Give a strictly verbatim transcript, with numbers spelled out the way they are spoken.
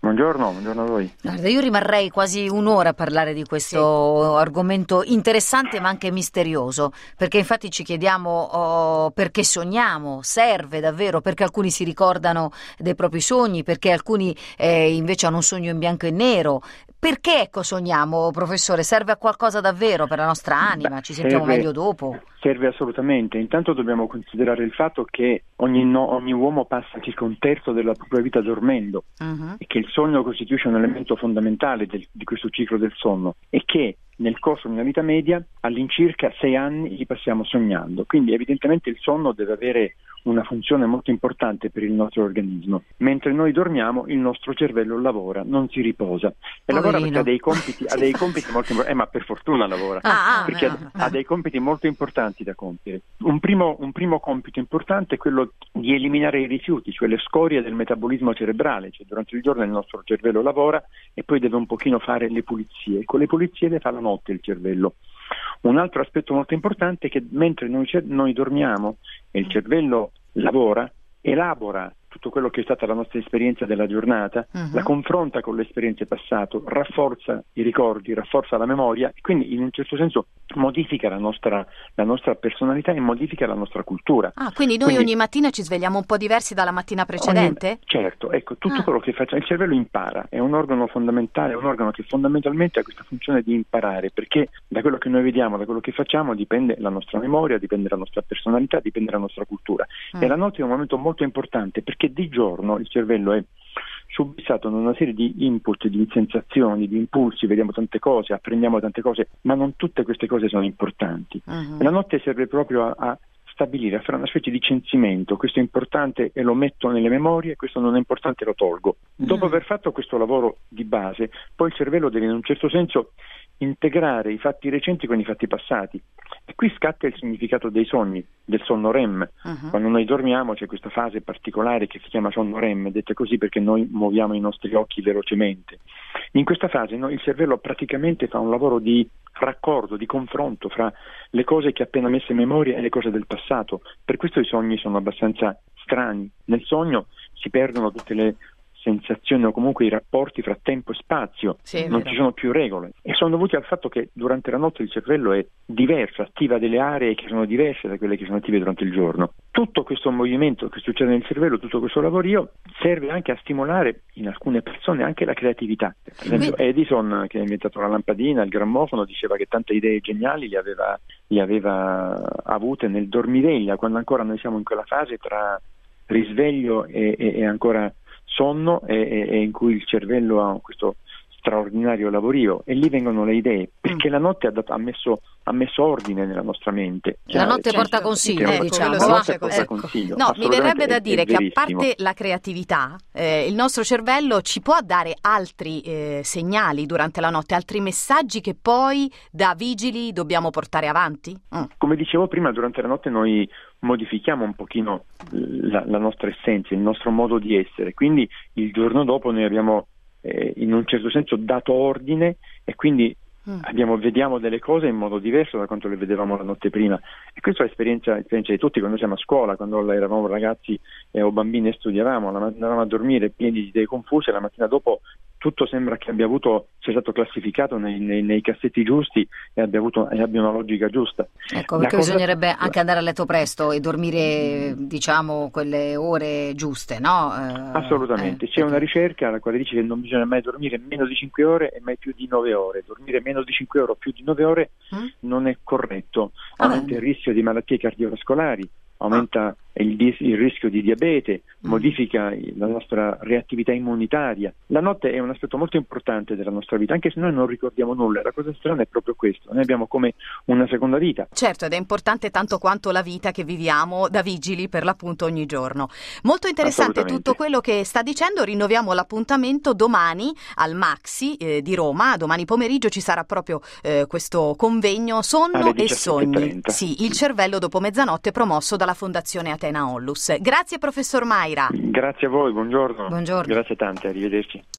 Buongiorno, buongiorno a voi. Guarda, io rimarrei quasi un'ora a parlare di questo sì. argomento interessante ma anche misterioso, perché infatti ci chiediamo oh, perché sogniamo, serve davvero, perché alcuni si ricordano dei propri sogni, perché alcuni eh, invece hanno un sogno in bianco e nero. Perché ecco sogniamo, professore? Serve a qualcosa davvero per la nostra anima? Beh, ci sentiamo serve, meglio dopo? Serve assolutamente. Intanto dobbiamo considerare il fatto che ogni, no, ogni uomo passa circa un terzo della propria vita dormendo uh-huh. e che il sogno costituisce un elemento fondamentale del, di questo ciclo del sonno e che nel corso di una vita media all'incirca sei anni li passiamo sognando. Quindi evidentemente il sonno deve avere una funzione molto importante per il nostro organismo. Mentre noi dormiamo il nostro cervello lavora, non si riposa. E Poverino. lavora perché ha dei compiti, ha dei compiti molto importanti, eh, ma per fortuna lavora, ah, perché ah, ha, ha dei compiti molto importanti da compiere. Un primo, un primo compito importante è quello di eliminare i rifiuti, cioè le scorie del metabolismo cerebrale, cioè durante il giorno il nostro cervello lavora e poi deve un pochino fare le pulizie, e con le pulizie le fa la notte il cervello. Un altro aspetto molto importante è che mentre noi, noi dormiamo e il cervello lavora, elabora tutto quello che è stata la nostra esperienza della giornata, uh-huh. la confronta con le esperienze passate, rafforza i ricordi, rafforza la memoria e quindi in un certo senso modifica la nostra, la nostra personalità e modifica la nostra cultura. Ah, quindi noi quindi, ogni mattina ci svegliamo un po' diversi dalla mattina precedente? Ogni, certo, ecco, tutto ah. quello che facciamo, il cervello impara, è un organo fondamentale, è un organo che fondamentalmente ha questa funzione di imparare, perché da quello che noi vediamo, da quello che facciamo dipende la nostra memoria, dipende la nostra personalità, dipende la nostra cultura. Mm. E la notte è un momento molto importante perché di giorno il cervello è subissato da una serie di input, di sensazioni, di impulsi, vediamo tante cose, apprendiamo tante cose, ma non tutte queste cose sono importanti. Uh-huh. La notte serve proprio a, a stabilire, a fare una specie di censimento, questo è importante e lo metto nelle memorie, questo non è importante e lo tolgo. Dopo uh-huh. aver fatto questo lavoro di base, poi il cervello deve in un certo senso integrare i fatti recenti con i fatti passati. E qui scatta il significato dei sogni, del sonno REM. Uh-huh. Quando noi dormiamo c'è questa fase particolare che si chiama sonno REM, detta così perché noi muoviamo i nostri occhi velocemente. In questa fase no, il cervello praticamente fa un lavoro di raccordo, di confronto fra le cose che ha appena messo in memoria e le cose del passato. Per questo i sogni sono abbastanza strani. Nel sogno si perdono tutte le sensazioni o comunque i rapporti fra tempo e spazio, sì, non ci sono più regole e sono dovuti al fatto che durante la notte il cervello è diverso, attiva delle aree che sono diverse da quelle che sono attive durante il giorno. Tutto questo movimento che succede nel cervello, tutto questo lavorio serve anche a stimolare in alcune persone anche la creatività. Per esempio Edison, che ha inventato la lampadina, il grammofono, diceva che tante idee geniali le aveva, le aveva avute nel dormiveglia, quando ancora noi siamo in quella fase tra risveglio e, e, e ancora sonno e, e in cui il cervello ha questo straordinario lavorio e lì vengono le idee, perché mm. la notte ha, dato, ha, messo, ha messo ordine nella nostra mente. La notte cioè, porta consiglio, ecco, diciamo. La notte ecco, porta ecco. consiglio. No, mi verrebbe da è, dire è che a verissimo. parte la creatività, eh, il nostro cervello ci può dare altri eh, segnali durante la notte, altri messaggi che poi da vigili dobbiamo portare avanti? Mm. Come dicevo prima, durante la notte noi modifichiamo un pochino la, la nostra essenza, il nostro modo di essere, quindi il giorno dopo noi abbiamo eh, in un certo senso dato ordine e quindi mm. abbiamo, vediamo delle cose in modo diverso da quanto le vedevamo la notte prima e questa è l'esperienza, l'esperienza di tutti quando siamo a scuola, quando eravamo ragazzi eh, o bambini e studiavamo, andavamo a dormire pieni di idee confuse, la mattina dopo tutto sembra che abbia avuto, sia stato classificato nei, nei, nei cassetti giusti e abbia, avuto, e abbia una logica giusta. Ecco, perché cosa... bisognerebbe anche andare a letto presto e dormire, diciamo, quelle ore giuste, no? Eh, Assolutamente. Eh, C'è una ricerca la quale dice che non bisogna mai dormire meno di cinque ore e mai più di nove ore. Dormire meno di cinque ore o più di nove ore mm? non è corretto. Aumenta ah, il rischio di malattie cardiovascolari, aumenta ah. il, il rischio di diabete, mm. modifica la nostra reattività immunitaria. La notte è un aspetto molto importante della nostra vita, anche se noi non ricordiamo nulla. La cosa strana è proprio questo, noi abbiamo come una seconda vita. Certo, ed è importante tanto quanto la vita che viviamo da vigili per l'appunto ogni giorno. Molto interessante tutto quello che sta dicendo. Rinnoviamo l'appuntamento domani al Maxi eh, di Roma. Domani pomeriggio ci sarà proprio eh, questo convegno Sonno e Sogni. Sì, il cervello dopo mezzanotte, promosso dalla Fondazione Atena Onlus. Grazie professor Maira. Grazie a voi, buongiorno. Buongiorno. Grazie tante, arrivederci.